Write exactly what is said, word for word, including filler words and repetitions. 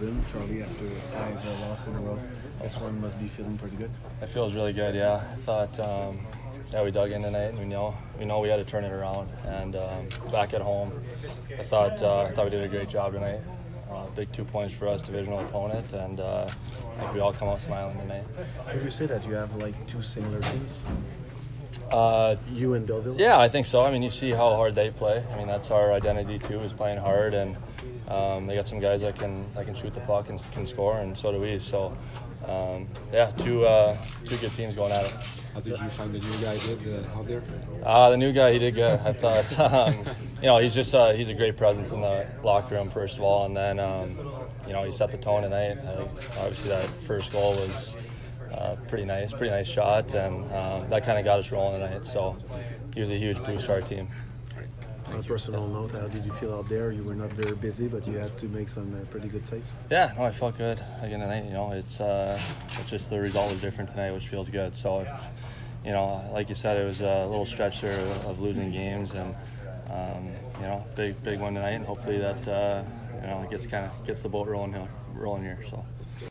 win, Charlie, after five uh, losses in a row. This one must be feeling pretty good. It feels really good, yeah. I thought, um, yeah, we dug in tonight, and we know we know we had to turn it around. And um, back at home, I thought uh, I thought we did a great job tonight. Uh, big two points for us, divisional opponent, and uh, I think we all come out smiling tonight. Would you say that you have like two similar teams? Uh, you and Deauville? Yeah, I think so. I mean, you see how hard they play. I mean, that's our identity too, is playing hard, and um, they got some guys that can that can shoot the puck and can score, and so do we. So, um, yeah, two uh, two good teams going at it. How did you find the new guy did uh, out there? Uh, the new guy, he did good. I thought, um, you know, he's just uh, he's a great presence in the locker room first of all, and then um, you know, he set the tone tonight. I think obviously that first goal was uh, pretty nice, pretty nice shot, and um, that kind of got us rolling tonight. So he was a huge boost to our team. On a personal note, how did you feel out there? You were not very busy, but you had to make some uh, pretty good saves. Yeah, no, I felt good again tonight. You know, it's uh, it's just the result was different tonight, which feels good. So, if, you know, like you said, it was a little stretch there of losing games, and um, you know, big big one tonight, and hopefully that uh, you know gets kind of gets the boat rolling here, rolling here. So.